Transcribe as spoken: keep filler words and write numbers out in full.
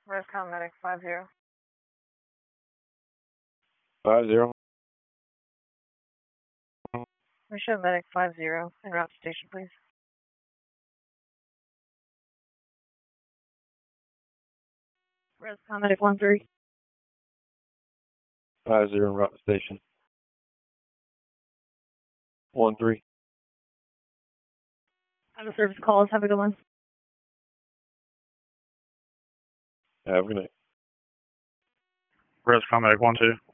Rescom Medic five zero. Five zero. We show Medic five zero en route to station, please. Rescom Medic one three. Five zero en route to station. One three. Out of service calls. Have a good one. Have a good night. Rescom Medic one two.